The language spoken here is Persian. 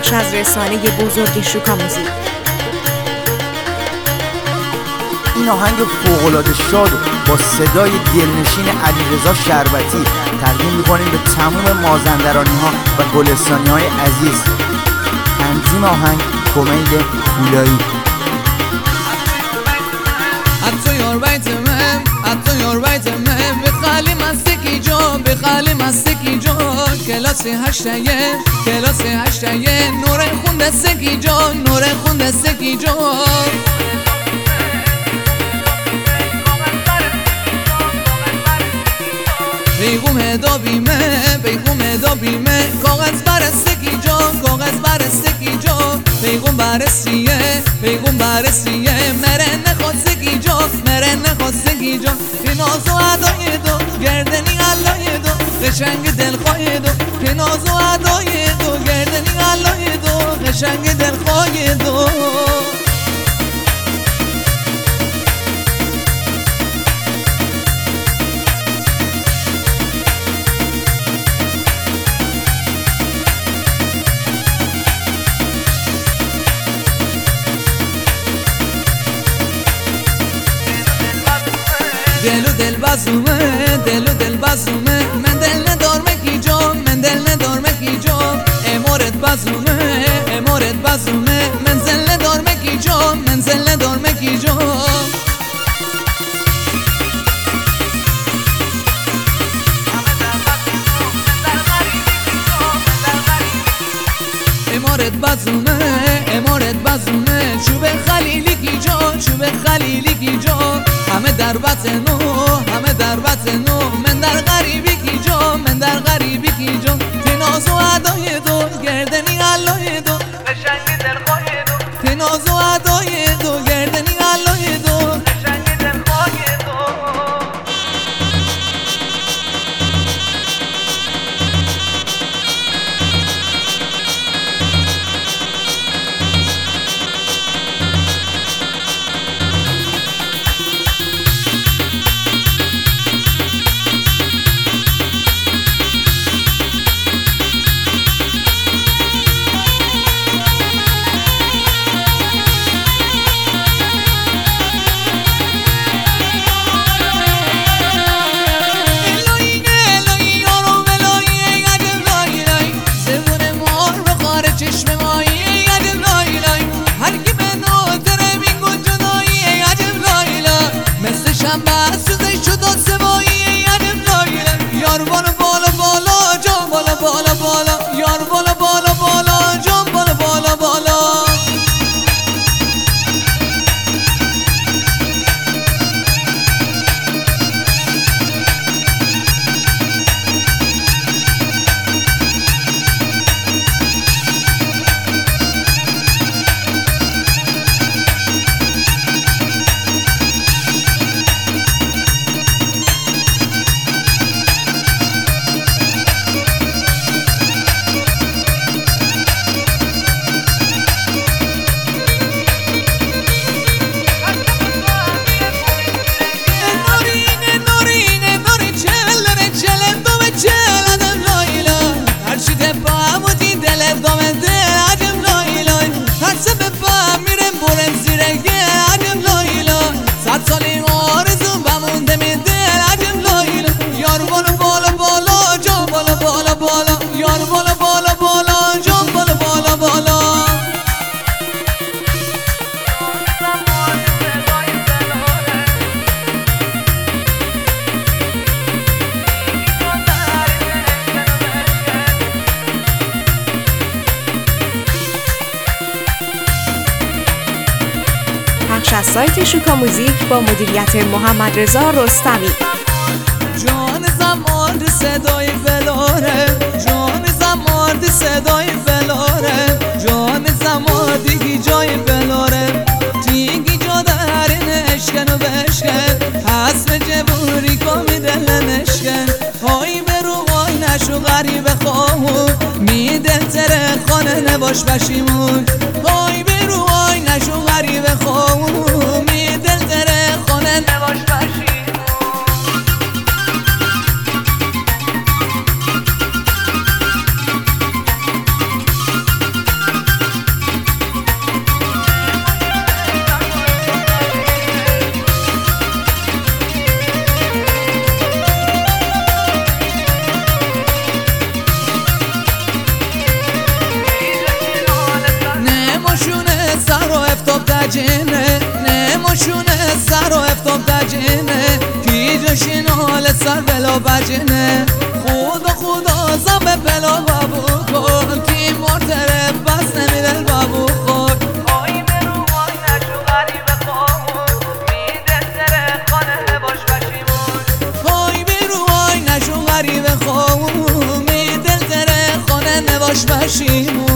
بخش از رسانه بزرگ شوکا موزیک. این آهنگ فوق‌العاده شاد با صدای دلنشین علیرضا شربتی تقدیم می‌کنیم به تمام مازندرانی‌ها و گلستانی‌های عزیز. تنظیم آهنگ کمیل پولایی. بخالی مستکی جا کلاس هشتایه نور خونده سکی جا بیگم دابیمه کاغذ برستکی جا بیگم برسیه مرن خواستگی جا که ناز و عدای دو گردنی علای دو قشنگ دلخواه دو که ناز و عدای دو گردنی علای دو قشنگ دلخواه دو دل بازومه من دل ندارمه کی جا امورت بازومه منزل ندارمه کی جا امورت بازومه چوب خلیلی کی جا همه در وطن نو من در غریبی کی جا تناز و عدای دو گردنی علای دو قشنگ دلخواه دو تناز و عدای دو گردنی علای دو قشنگ دلخواه دو از سایت شوکا موزیک با مدیریت محمد رضا رستمی. جان زمان صدای فلاره جان زمان دیگی جای فلاره دیگی جا دارین اشکن و بشکن حسن جبوری کمی دل نشکن های برو وای نشو غریب خواهو می دلتره خانه نباش بشیمون های برو وای نشو غریب خواهو می دلتره خانه نباش بشیمون. بجنه نموشونه سر و افتاب بجنه کی جشن حال سر بلا بجنه خدا زب بلا بابو کن کی مرتره بس نمیدل بابو خور آی برو آی نشو غریب خامون میده سر خانه باش بشیمون آی برو آی نشو غریب خامون میدل تره خانه نباش بشیمون